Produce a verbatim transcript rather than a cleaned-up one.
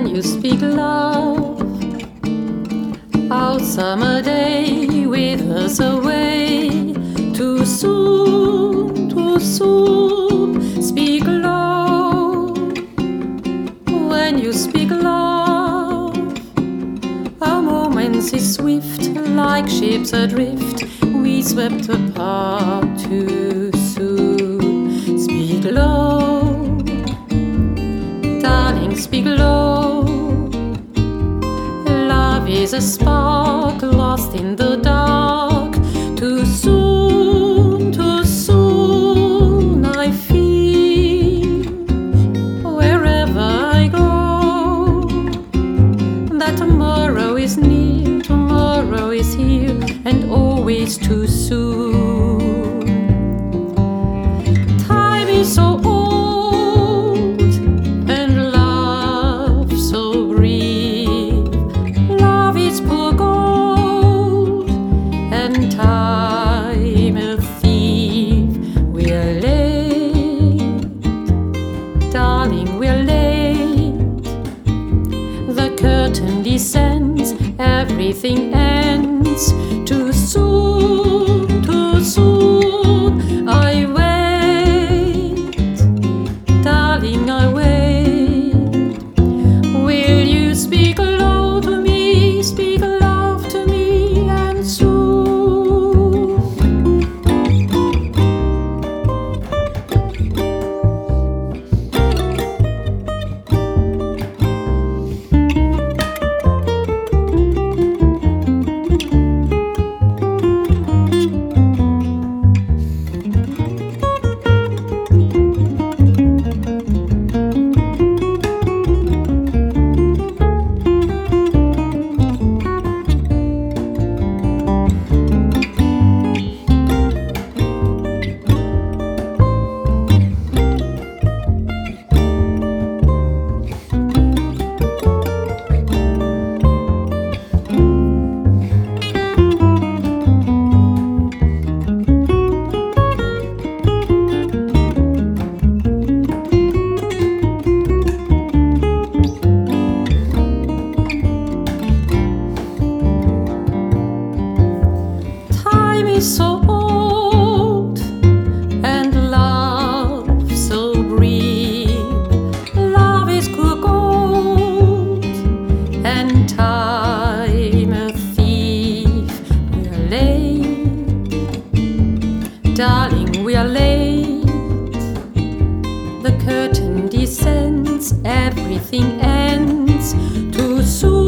you speak love, our summer day withers away. Too soon, too soon, speak low. When you speak love, our moments is swift, like ships adrift, we swept apart too soon. Speak low, darling, speak low. Love is a spark lost in the dark. Too soon, too soon, I feel wherever I go that tomorrow is near, tomorrow is here, and always too soon. Time is so old and love so brief. Love is poor gold and time a thief. We're late, darling, we're late. The curtain descends, everything ends. Too soon, too soon, I wait, darling, I wait. Will you speak low to me, speak love to me, and soon? So old and love so brief. Love is good gold and time a thief. We are late, darling, we are late. The curtain descends, everything ends too soon.